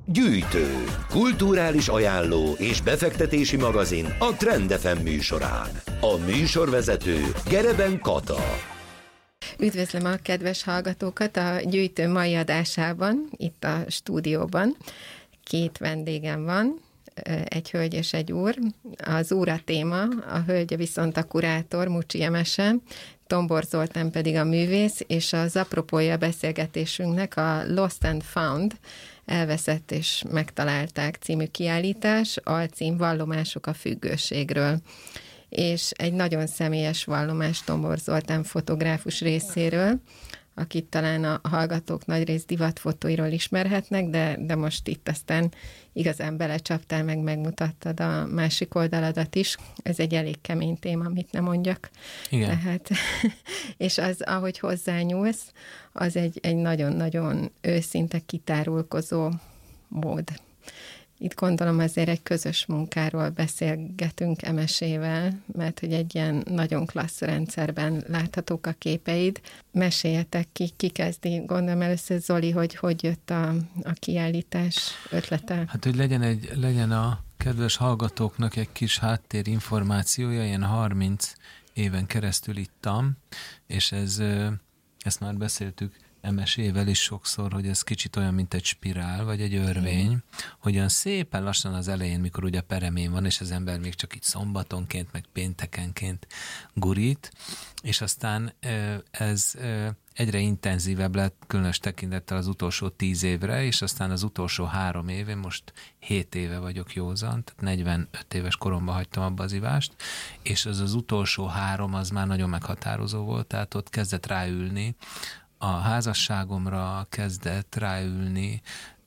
Gyűjtő, kulturális ajánló és befektetési magazin a Trend FM műsorán. A műsorvezető Gereben Kata. Üdvözlöm a kedves hallgatókat a Gyűjtő mai adásában, itt a stúdióban. Két vendégem van, egy hölgy és egy úr. Az úr a téma, a hölgy viszont a kurátor, Mucsi Emese, Tombor Zoltán pedig a művész, és az apropója beszélgetésünknek a Lost and Found, Elveszett és megtalálták című kiállítás, alcím Vallomások a függőségről. És egy nagyon személyes vallomás Tombor Zoltán fotográfus részéről, akit talán a hallgatók nagyrészt divatfotóiról ismerhetnek, de most itt aztán igazán belecsaptál, megmutattad a másik oldaladat is. Ez egy elég kemény téma, amit nem mondjak. Igen. Tehát, és az, ahogy hozzányúlsz, az egy nagyon-nagyon őszinte kitárulkozó mód. Itt gondolom azért egy közös munkáról beszélgetünk Emesével, mert hogy egy ilyen nagyon klassz rendszerben láthatók a képeid. Meséljetek ki kezdi, gondolom először Zoli, hogy jött a kiállítás ötlete? Hát, hogy legyen a kedves hallgatóknak egy kis háttérinformációja, ilyen 30 éven keresztül ittam, és ezt már beszéltük Emesével is sokszor, hogy ez kicsit olyan, mint egy spirál, vagy egy örvény, hogy olyan szépen lassan az elején, mikor ugye peremén van, és az ember még csak itt szombatonként, meg péntekenként gurít, és aztán ez egyre intenzívebb lett, különös tekintettel az utolsó 10 évre, és aztán az utolsó 3 éve, most 7 éve vagyok józan, tehát 45 éves koromban hagytam abba az ivást, és az utolsó 3 az már nagyon meghatározó volt, tehát ott kezdett ráülni, a házasságomra kezdett ráülni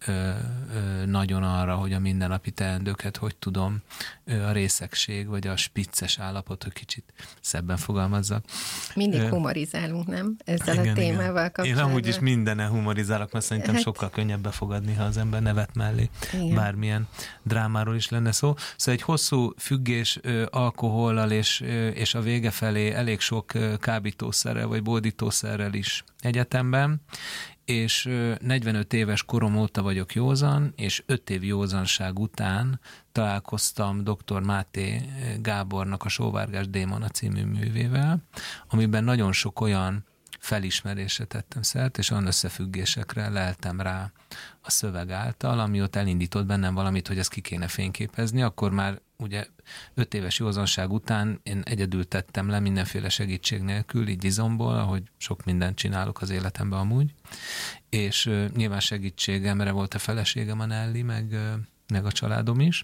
nagyon arra, hogy a mindennapi teendőket hogy tudom, a részegség, vagy a spicces állapot, hogy kicsit szebben fogalmazzak. Mindig humorizálunk, nem? Ezzel igen, a témával kapcsolatban. Én amúgy is mindenen humorizálok, mert szerintem sokkal könnyebb befogadni, ha az ember nevet mellé. Igen. Bármilyen drámáról is lenne szó. Szóval egy hosszú függés alkohollal és a vége felé elég sok kábítószerrel vagy bódítószerrel is egyetemben, és 45 éves korom óta vagyok józan, és 5 év józanság után találkoztam dr. Máté Gábornak a Sóvárgás Démona című művével, amiben nagyon sok olyan felismerésre tettem szert, és olyan összefüggésekre leltem rá a szöveg által, ami ott elindított bennem valamit, hogy ezt ki kéne fényképezni, akkor már ugye 5 éves józanság után én egyedül tettem le mindenféle segítség nélkül, így izomból, ahogy sok mindent csinálok az életemben amúgy, és nyilván segítségemre volt a feleségem, a Nelly, meg a családom is,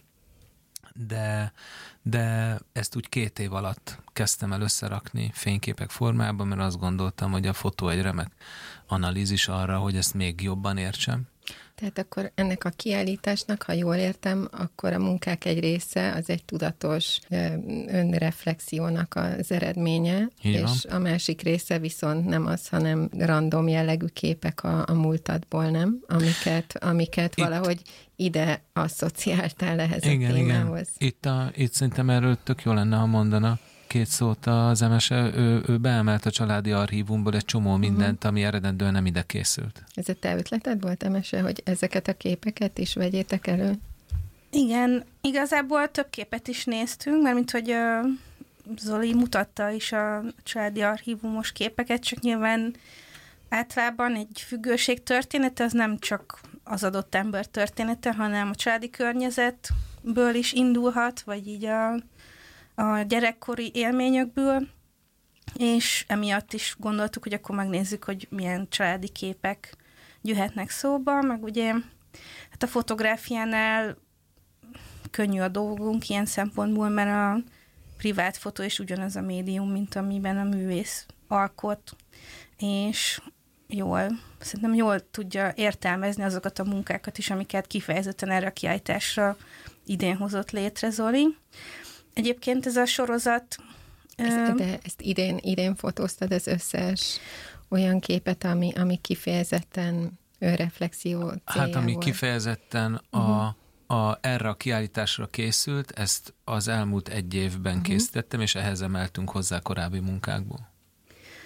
de ezt úgy 2 év alatt kezdtem el összerakni fényképek formában, mert azt gondoltam, hogy a fotó egy remek analízis arra, hogy ezt még jobban értsem. Tehát akkor ennek a kiállításnak, ha jól értem, akkor a munkák egy része az egy tudatos önreflexiónak az eredménye, és a másik része viszont nem az, hanem random jellegű képek a múltadból, nem? Amiket valahogy ide asszociáltál ehhez a témához. Igen. Itt szerintem erről tök jó lenne, ha mondana 2 szót az Emese, ő beemelt a családi archívumból egy csomó mindent, ami eredendően nem ide készült. Ez a te ötleted volt, Emese, hogy ezeket a képeket is vegyétek elő? Igen, igazából több képet is néztünk, mert mint hogy Zoli mutatta is a családi archívumos képeket, csak nyilván általában egy függőség története az nem csak az adott ember története, hanem a családi környezetből is indulhat, vagy így a gyerekkori élményekből, és emiatt is gondoltuk, hogy akkor megnézzük, hogy milyen családi képek jöhetnek szóba, meg ugye hát a fotográfiánál könnyű a dolgunk ilyen szempontból, mert a privát fotó is ugyanaz a médium, mint amiben a művész alkot, és szerintem jól tudja értelmezni azokat a munkákat is, amiket kifejezetten erre a kiállításra idén hozott létre Zoli. Egyébként ez a sorozat... De ezt idén fotóztad az összes olyan képet, ami kifejezetten önreflexió célja Hát ami volt. Kifejezetten erre a kiállításra készült, ezt az elmúlt 1 évben készítettem, és ehhez emeltünk hozzá korábbi munkákból.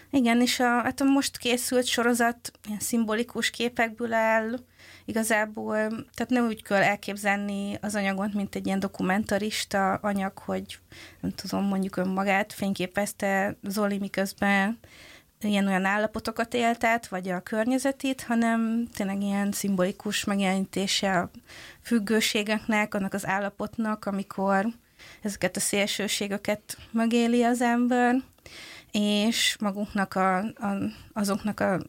Igen, és a most készült sorozat ilyen szimbolikus képekből áll, igazából, tehát nem úgy kell elképzelni az anyagot, mint egy ilyen dokumentarista anyag, hogy nem tudom, mondjuk önmagát fényképezte Zoli, miközben ilyen-olyan állapotokat élt át, vagy a környezetét, hanem tényleg ilyen szimbolikus megjelenítése a függőségeknek, annak az állapotnak, amikor ezeket a szélsőségeket megéli az ember, és magunknak azoknak a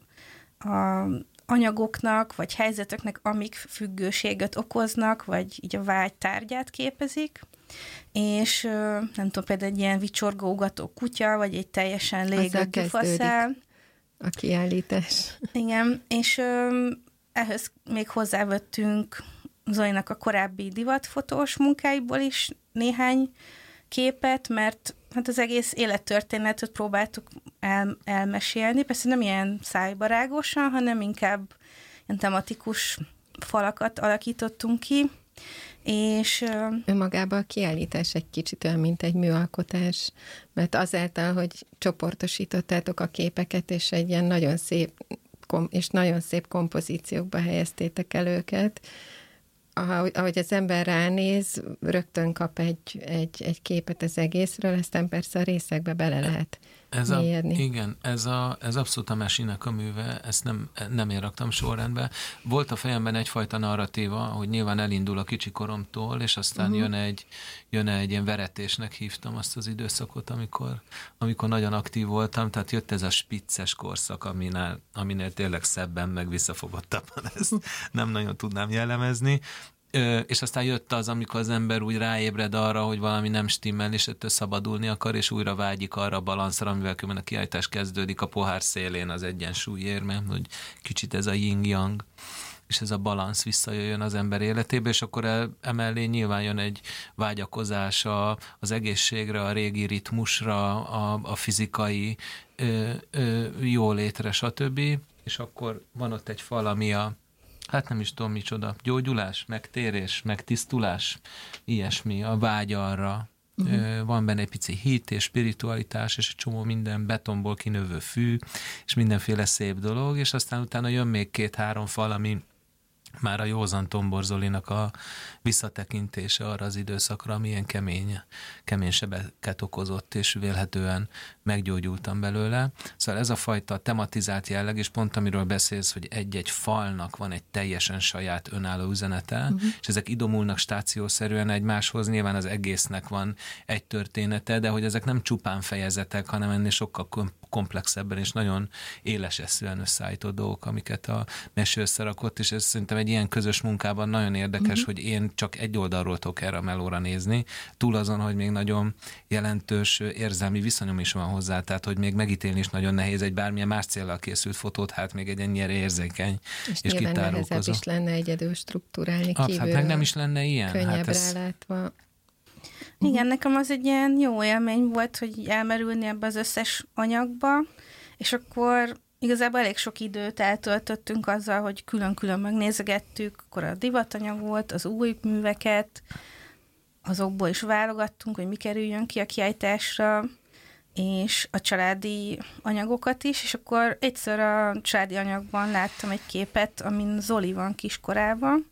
anyagoknak, vagy helyzeteknek, amik függőséget okoznak, vagy így a vágy tárgyát képezik, és nem tudom, például egy ilyen vicsorgógató kutya, vagy egy teljesen légő gyufaszál. A kiállítás. Igen, és ehhez még hozzávettünk Zolinak a korábbi divatfotós munkáiból is néhány képet, mert hát az egész élettörténetet próbáltuk elmesélni, persze nem ilyen szájbarágosan, hanem inkább ilyen tematikus falakat alakítottunk ki, és... Önmagában a kiállítás egy kicsit olyan, mint egy műalkotás, mert azáltal, hogy csoportosítottátok a képeket, és egy ilyen nagyon szép kompozíciókba helyeztétek el őket, ahogy az ember ránéz, rögtön kap egy képet az egészről, aztán persze a részekbe bele lehet mélyedni. Igen, ez abszolút a mesének a műve, ezt nem én raktam sorrendbe. Volt a fejemben egyfajta narratíva, hogy nyilván elindul a kicsi koromtól, és aztán jön egy ilyen veretésnek hívtam azt az időszakot, amikor nagyon aktív voltam, tehát jött ez a spicces korszak, aminél tényleg szebben, meg visszafogottabban ezt nem nagyon tudnám jellemezni. És aztán jött az, amikor az ember úgy ráébred arra, hogy valami nem stimmel, és ettől szabadulni akar, és újra vágyik arra a balanszra, amivel különben a kiállítás kezdődik a pohár szélén az egyensúlyért, mert hogy kicsit ez a yin-yang, és ez a balansz visszajöjjön az ember életébe, és akkor emellé nyilván jön egy vágyakozás az egészségre, a régi ritmusra, a fizikai jólétre, stb. És akkor van ott egy fal, ami hát nem is tudom micsoda, gyógyulás, megtérés, megtisztulás, ilyesmi, a vágy arra. Van benne egy pici hit és spiritualitás, és egy csomó minden betonból kinövő fű, és mindenféle szép dolog, és aztán utána jön még 2-3 fal, ami már a józan Tombor Zolinak a visszatekintése arra az időszakra, ami ilyen kemény sebeket okozott, és vélhetően meggyógyultam belőle. Szóval ez a fajta tematizált jelleg, és pont amiről beszélsz, hogy egy-egy falnak van egy teljesen saját önálló üzenete, és ezek idomulnak stációszerűen egymáshoz, nyilván az egésznek van egy története, de hogy ezek nem csupán fejezetek, hanem ennél sokkal komplexebben és nagyon éles-eszűen összeállított dolgok, amiket a mesé összerakott, és ez szerintem egy ilyen közös munkában nagyon érdekes, hogy én csak egy oldalról tudok erre a melóra nézni, túl azon, hogy még nagyon jelentős érzelmi viszonyom is van hozzá, tehát hogy még megítélni is nagyon nehéz egy bármilyen más céllal készült fotót, hát még egy ennyire érzékeny és kitárulkozó. Nyilván nehezebb is lenne egyedül struktúrálni kívülről. Hát meg nem is lenne ilyen. Könnyebb rálátva. Igen, nekem az egy ilyen jó élmény volt, hogy elmerülni ebbe az összes anyagba, és akkor igazából elég sok időt eltöltöttünk azzal, hogy külön-külön megnézegettük, akkor a divatanyag volt, az új műveket, azokból is válogattunk, hogy mi kerüljön ki a kiállításra, és a családi anyagokat is, és akkor egyszer a családi anyagban láttam egy képet, amin Zoli van kiskorában,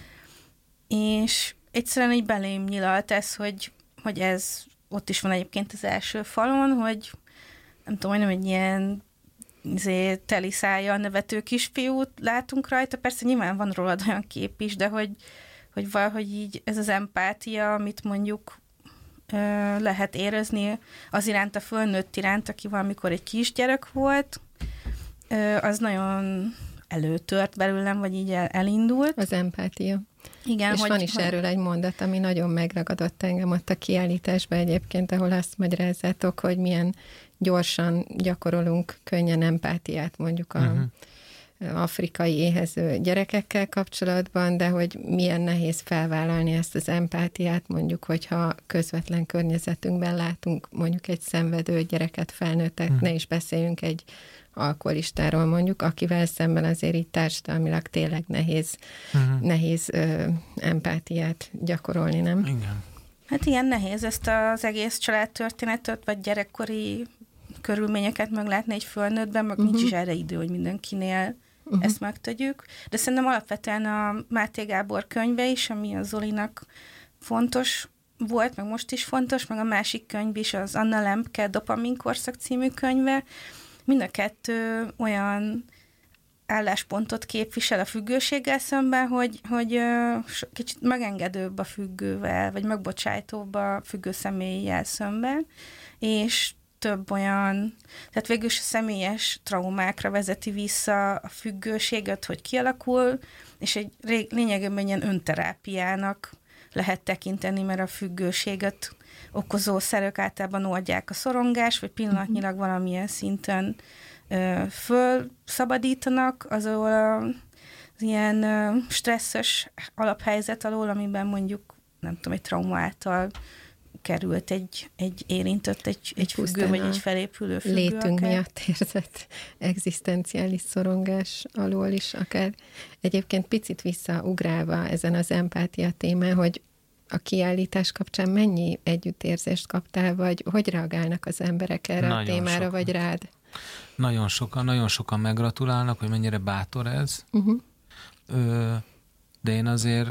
és egyszerűen így belém nyilalt ez, hogy ez ott is van egyébként az első falon, hogy nem tudom, hogy nem egy ilyen teli szájjal nevető kisfiút látunk rajta, persze nyilván van rólad olyan kép is, de hogy valahogy így ez az empátia, amit mondjuk lehet érezni az iránt, a fölnőtt iránt, aki valamikor egy kisgyerek volt, az nagyon előtört belőlem, vagy így elindult. Az empátia. Igen, és van is erről egy mondat, ami nagyon megragadott engem ott a kiállításban egyébként, ahol azt magyarázzátok, hogy milyen gyorsan gyakorolunk könnyen empátiát mondjuk a afrikai éhező gyerekekkel kapcsolatban, de hogy milyen nehéz felvállalni ezt az empátiát, mondjuk, hogyha közvetlen környezetünkben látunk mondjuk egy szenvedő gyereket, felnőttet, ne is beszéljünk egy alkoholistáról mondjuk, akivel szemben azért így társadalmilag tényleg nehéz empátiát gyakorolni, nem? Igen. Hát ilyen nehéz ezt az egész családtörténetet, vagy gyerekkori körülményeket meglátni egy fölnőttben, meg nincs is erre idő, hogy mindenkinél ezt megtegyük. De szerintem alapvetően a Máté Gábor könyve is, ami a Zolinak fontos volt, meg most is fontos, meg a másik könyv is, az Anna Lembke Dopaminkorszak című könyve. Mind a kettő olyan álláspontot képvisel a függőséggel szemben, hogy kicsit megengedőbb a függővel, vagy megbocsájtóbb a függő személlyel szemben, és több olyan, tehát végül is a személyes traumákra vezeti vissza a függőséget, hogy kialakul, és egy lényegében ilyen önterápiának lehet tekinteni, mert a függőséget okozó szerek általában oldják a szorongás, vagy pillanatnyilag valamilyen szinten fölszabadítanak azon az ilyen stresszes alaphelyzet alól, amiben mondjuk, nem tudom, egy trauma által került egy érintett, egy függő, vagy egy felépülő függő. Létünk akár. miatt érzett egzisztenciális szorongás alól is akár. Egyébként picit visszaugrálva ezen az empátia témán, hogy a kiállítás kapcsán mennyi együttérzést kaptál, vagy hogy reagálnak az emberek erre nagyon a témára, sokan. vagy rád? Nagyon sokan meggratulálnak, hogy mennyire bátor ez. De én azért,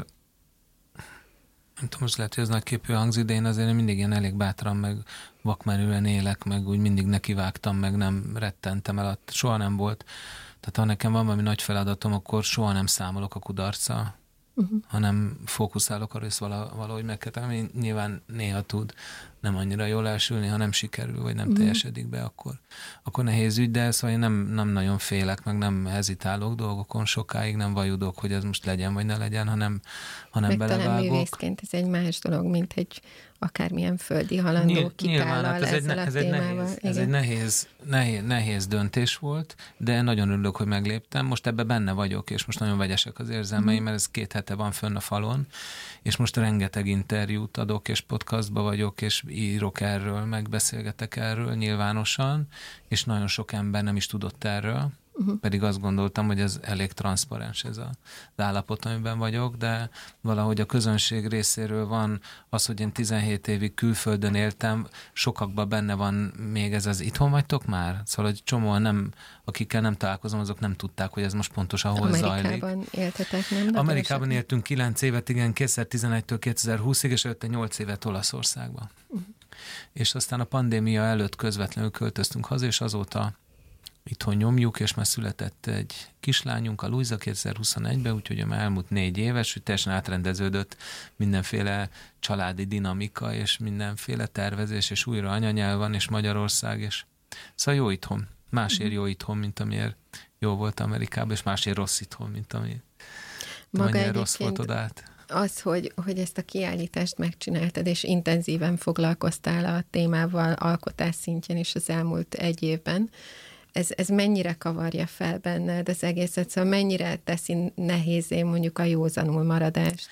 nem tudom, most lehet, hogy ez nagyképű hangzik, de én azért mindig ilyen elég bátran, meg vakmerően élek, meg úgy mindig nekivágtam, meg nem rettentem el. Soha nem volt. Tehát ha nekem van valami nagy feladatom, akkor soha nem számolok a kudarccal, hanem fókuszálok arra, hogy ezt valahogy meg kell tenni. Nyilván néha tud nem annyira jól elsülni, ha nem sikerül, vagy nem teljesedik be, akkor nehéz ügy, de szóval én nem nagyon félek, meg nem hezitálok dolgokon sokáig, nem vajudok, hogy ez most legyen, vagy ne legyen, hanem belevágok. Talán művészként ez egy más dolog, mint egy akármilyen földi halandó kitállal ezzel a témával. Ez egy nehéz döntés volt, de nagyon örülök, hogy megléptem. Most ebbe benne vagyok, és most nagyon vegyesek az érzelmeim, mert ez 2 hete van fönn a falon, és most rengeteg interjút adok, és podcastba vagyok, és írok erről, megbeszélgetek erről nyilvánosan, és nagyon sok ember nem is tudott erről, pedig azt gondoltam, hogy ez elég transzparens ez az állapot, amiben vagyok, de valahogy a közönség részéről van az, hogy én 17 évig külföldön éltem, sokakban benne van még ez az itthon vagytok már? Szóval, hogy csomóan akikkel nem találkozom, azok nem tudták, hogy ez most pontosan hol zajlik. Amerikában éltetek, nem? Amerikában éltünk 9 évet, igen, 2011-től 2020-ig, és előtte 8 évet Olaszországban. És aztán a pandémia előtt közvetlenül költöztünk haza, és azóta itthon nyomjuk, és már született egy kislányunk, a Luisa 2021-ben, úgyhogy már elmúlt 4 éves, hogy teljesen átrendeződött mindenféle családi dinamika, és mindenféle tervezés, és újra anyanyelv van, és Magyarország, és szóval jó itthon. Másért jó itthon, mint amiért jó volt Amerikában, és másért rossz itthon, mint amiért rossz volt odát. Az, hogy ezt a kiállítást megcsináltad, és intenzíven foglalkoztál a témával alkotás szintjén is az elmúlt 1 évben, ez mennyire kavarja fel benned az egészet? Szóval mennyire teszi nehézé mondjuk a józanul maradást?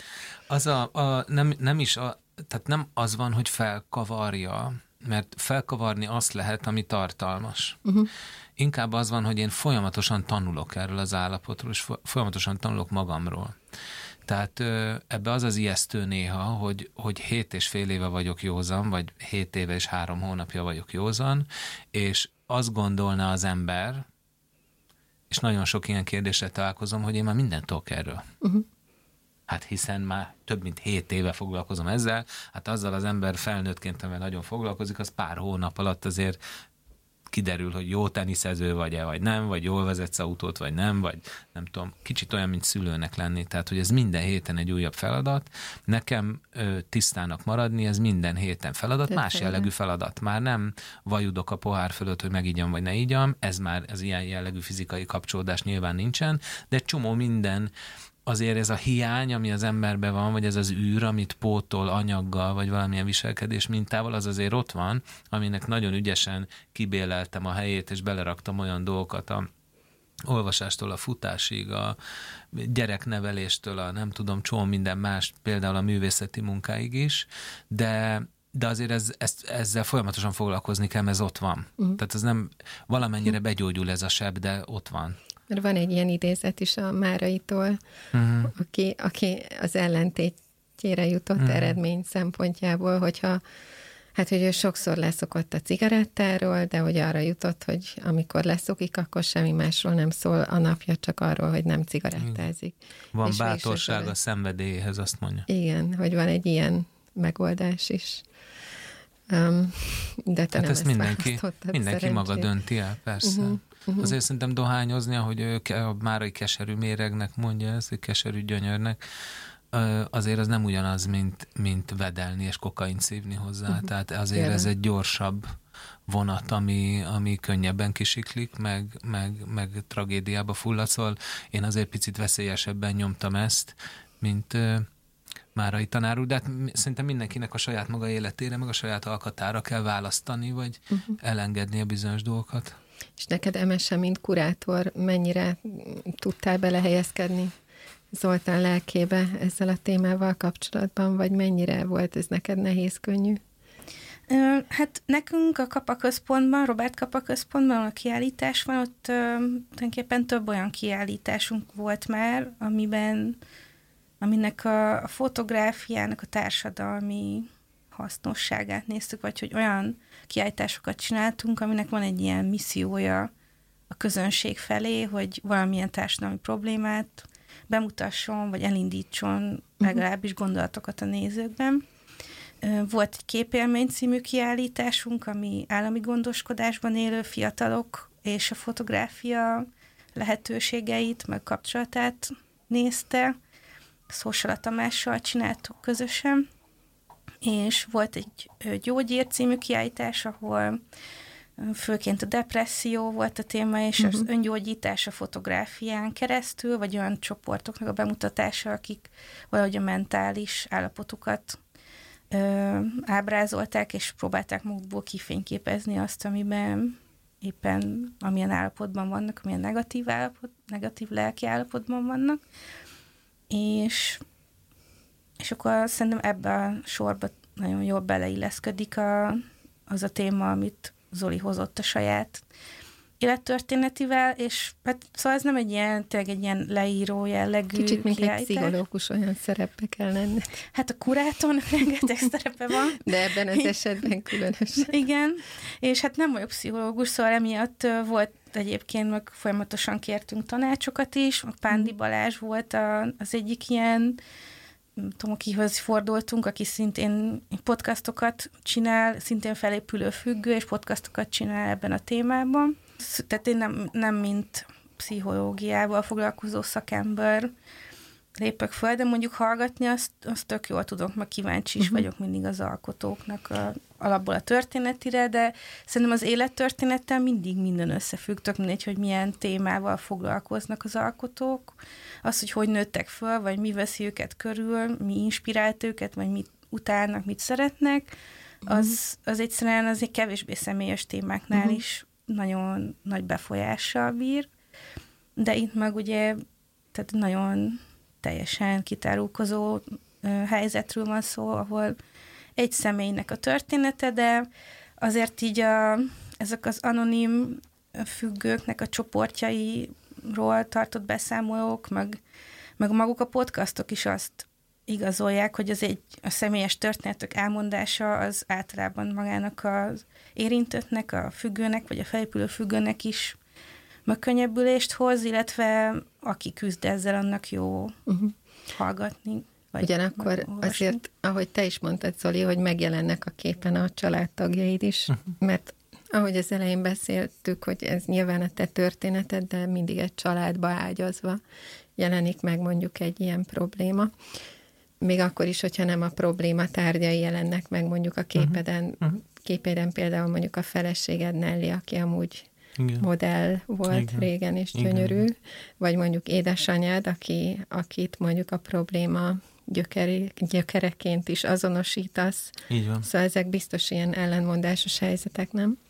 Tehát nem az van, hogy felkavarja, mert felkavarni azt lehet, ami tartalmas. Inkább az van, hogy én folyamatosan tanulok erről az állapotról, és folyamatosan tanulok magamról. Tehát ebbe az ijesztő néha, hogy 7,5 éve vagyok józan, vagy 7 éve és 3 hónapja vagyok józan, és azt gondolna az ember, és nagyon sok ilyen kérdésre találkozom, hogy én már mindent tudok erről. Hát hiszen már több mint 7 éve foglalkozom ezzel, hát azzal az ember felnőttként, amivel nagyon foglalkozik, az pár hónap alatt azért kiderül, hogy jó teniszező vagy-e, vagy nem, vagy jól vezetsz autót, vagy nem, vagy nem tudom, kicsit olyan, mint szülőnek lenni. Tehát, hogy ez minden héten egy újabb feladat. Nekem tisztának maradni, ez minden héten feladat, más jellegű feladat. Már nem vajudok a pohár fölött, hogy megígyam, vagy ne ígyam, ez ilyen jellegű fizikai kapcsolódás nyilván nincsen, de egy csomó minden, azért ez a hiány, ami az emberben van, vagy ez az űr, amit pótol anyaggal, vagy valamilyen viselkedés mintával, az azért ott van, aminek nagyon ügyesen kibéleltem a helyét, és beleraktam olyan dolgokat a olvasástól a futásig, a gyerekneveléstől, a nem tudom, csomó minden más, például a művészeti munkáig is, de azért ezzel folyamatosan foglalkozni kell, mert ez ott van. Tehát ez nem valamennyire begyógyul ez a seb, de ott van. Mert van egy ilyen idézet is a Máraitól, aki az ellentétjére jutott eredmény szempontjából, hogyha Hát, hogy ő sokszor leszokott a cigarettáról, de hogy arra jutott, hogy amikor leszokik, akkor semmi másról nem szól a napja, csak arról, hogy nem cigarettázik. Van bátorság a szenvedélyhez, azt mondja. Igen, hogy van egy ilyen megoldás is. De te hát nem ezt mindenki maga dönti el, persze. Azért szerintem dohányozni, ahogy ő a márai keserű méregnek mondja ezt, hogy keserű gyönyörnek, azért az nem ugyanaz, mint vedelni és kokaint szívni hozzá. Tehát azért ez egy gyorsabb vonat, ami könnyebben kisiklik, meg tragédiába fullad. Szóval én azért picit veszélyesebben nyomtam ezt, mint márai tanár úr, de hát szerintem mindenkinek a saját maga életére, meg a saját alkatára kell választani, vagy elengedni a bizonyos dolgokat. És neked MSE, mint kurátor, mennyire tudtál belehelyezkedni Zoltán lelkébe ezzel a témával kapcsolatban, vagy mennyire volt ez neked nehéz, könnyű? Hát nekünk a Kapa Központban, Robert Kapa Központban a kiállítás van, ott tulajdonképpen több olyan kiállításunk volt már, aminek a fotográfiának a társadalmi hasznosságát néztük, vagy hogy olyan kiállításokat csináltunk, aminek van egy ilyen missziója a közönség felé, hogy valamilyen társadalmi problémát bemutasson, vagy elindítson legalábbis gondolatokat a nézőkben. Volt egy Képélmény című kiállításunk, ami állami gondoskodásban élő fiatalok és a fotográfia lehetőségeit, meg kapcsolatát nézte. Szósala Tamással csináltuk közösen, és volt egy Gyógyír című kiállítás, ahol főként a depresszió volt a téma, és az öngyógyítás a fotográfián keresztül, vagy olyan csoportoknak a bemutatása, akik valahogy a mentális állapotukat ábrázolták, és próbálták magukból kifényképezni azt, amiben éppen amilyen állapotban vannak, amilyen negatív lelki állapotban vannak. És akkor szerintem ebbe a sorba nagyon jól beleilleszkedik az a téma, amit Zoli hozott a saját élettörténetivel, és hát szóval ez nem egy ilyen leíró jellegű kicsit, mint kiállítás. egy pszichológus, olyan szerepe kell lenni. Hát a kurátornak rengeteg szerepe van. De ebben az esetben különösen. Igen, és hát nem vagyok pszichológus, szóval emiatt volt egyébként, meg folyamatosan kértünk tanácsokat is, Pándi Balázs volt az egyik ilyen, nem tudom, akihoz fordultunk, aki szintén podcastokat csinál, szintén felépülő függő, és podcastokat csinál ebben a témában. Tehát én nem mint pszichológiával foglalkozó szakember lépek fel, de mondjuk hallgatni azt tök jól tudok, meg kíváncsi is vagyok mindig az alkotóknak alapból a történetire, de szerintem az élettörténettel mindig minden összefügg, tök mindegy, hogy milyen témával foglalkoznak az alkotók, az, hogy nőttek föl, vagy mi veszi őket körül, mi inspirált őket, vagy mit utálnak, mit szeretnek, az egyszerűen azért kevésbé személyes témáknál is nagyon nagy befolyással bír, de itt meg ugye tehát nagyon teljesen kitárulkozó helyzetről van szó, ahol egy személynek a története, de azért így ezek az anonim függőknek a csoportjairól tartott beszámolók, meg maguk a podcastok is azt igazolják, hogy a személyes történetek elmondása az általában magának az érintettnek, a függőnek, vagy a felépülő függőnek is megkönnyebbülést hoz, illetve aki küzd ezzel, annak jó hallgatni. Ugyanakkor azért, ahogy te is mondtad, Zoli, hogy megjelennek a képen a családtagjaid is, mert ahogy az elején beszéltük, hogy ez nyilván a te történeted, de mindig egy családba ágyazva jelenik meg mondjuk egy ilyen probléma. Még akkor is, hogyha nem a probléma tárgyai jelennek meg mondjuk a képeden például mondjuk a feleséged Nelly, aki amúgy modell volt régen és gyönyörű, vagy mondjuk édesanyád, akit mondjuk a probléma gyökereként is azonosítasz. Így van. Szóval ezek biztos ilyen ellenmondásos helyzetek, nem?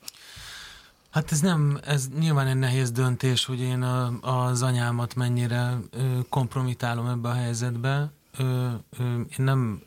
Hát ez nyilván egy nehéz döntés, hogy én az anyámat mennyire kompromitálom ebbe a helyzetbe. Én nem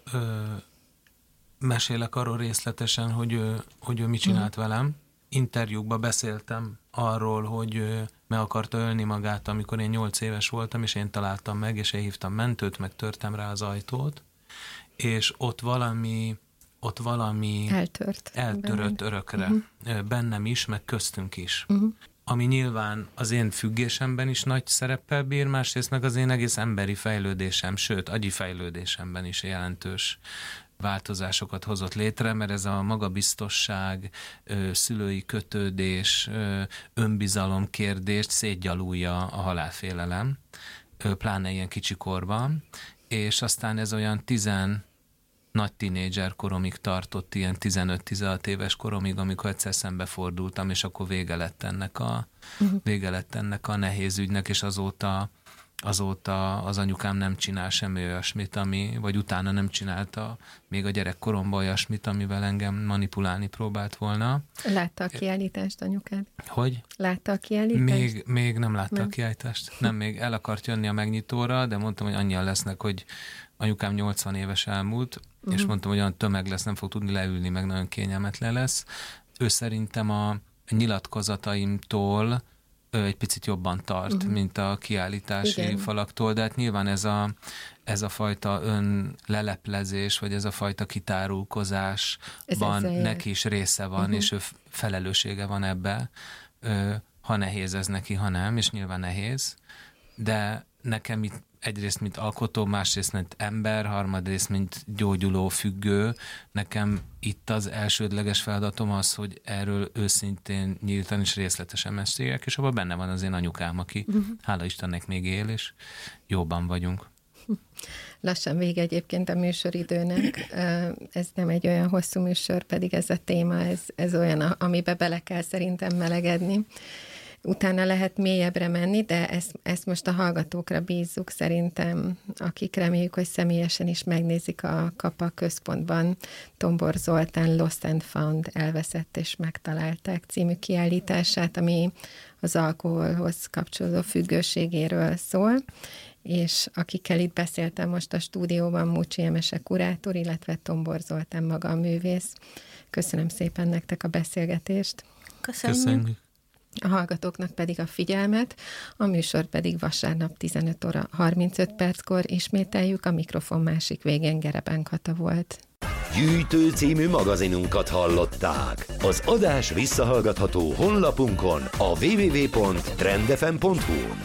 mesélek arról részletesen, hogy ő mit csinált velem. Interjúkban beszéltem arról, hogy meg akarta ölni magát, amikor én 8 éves voltam, és én találtam meg, és elhívtam mentőt, meg törtem rá az ajtót, és ott valami ott valami eltörött örökre. Bennem is, meg köztünk is. Ami nyilván az én függésemben is nagy szereppel bír, másrészt meg az én egész emberi fejlődésem, sőt, agyi fejlődésemben is jelentős változásokat hozott létre, mert ez a magabiztosság, szülői kötődés, önbizalom kérdést szétgyalulja a halálfélelem, pláne ilyen kicsi korban, és aztán ez olyan nagy tínédzser koromig tartott, ilyen 15-16 éves koromig, amikor egyszer szembefordultam, és akkor vége lett ennek a nehéz ügynek, és azóta az anyukám nem csinál semmi olyasmit, vagy utána nem csinálta még a gyerekkoromban olyasmit, amivel engem manipulálni próbált volna. Látta a kiállítást anyukád? Hogy? Látta a kiállítást? Még nem látta a kiállítást. Nem, még el akart jönni a megnyitóra, de mondtam, hogy annyian lesznek, hogy anyukám 80 éves elmúlt, és mondtam, hogy olyan tömeg lesz, nem fog tudni leülni, meg nagyon kényelmetlen lesz. Ő szerintem a nyilatkozataimtól egy picit jobban tart, mint a kiállítási falaktól, de hát nyilván ez a fajta önleleplezés, vagy ez a fajta kitárulkozásban neki is része van, és ő felelőssége van ebbe, ha nehéz ez neki, ha nem, és nyilván nehéz, de nekem itt egyrészt, mint alkotó, másrészt, mint ember, harmadrészt, mint gyógyuló függő. Nekem itt az elsődleges feladatom az, hogy erről őszintén, nyíltan és részletesen meséljek, és abban benne van az én anyukám, aki hála Istennek még él, és jóban vagyunk. Lassan vége egyébként a műsoridőnek. Ez nem egy olyan hosszú műsor, pedig ez a téma, ez olyan, amiben bele kell szerintem melegedni. Utána lehet mélyebbre menni, de ezt most a hallgatókra bízzuk szerintem, akik reméljük, hogy személyesen is megnézik a Kapa központban Tombor Zoltán Lost and Found, elveszett és megtalálták című kiállítását, ami az alkoholhoz kapcsolódó függőségéről szól, és akikkel itt beszéltem most a stúdióban, Mucsi Emese kurátor, illetve Tombor Zoltán maga a művész. Köszönöm szépen nektek a beszélgetést. Köszönjük. A hallgatóknak pedig a figyelmet, a műsor pedig vasárnap 15 óra 35 perckor ismételjük, a mikrofon másik végén Gereben Kata volt. Gyűjtő című magazinunkat hallották. Az adás visszahallgatható honlapunkon, a www.trendfm.hu-n.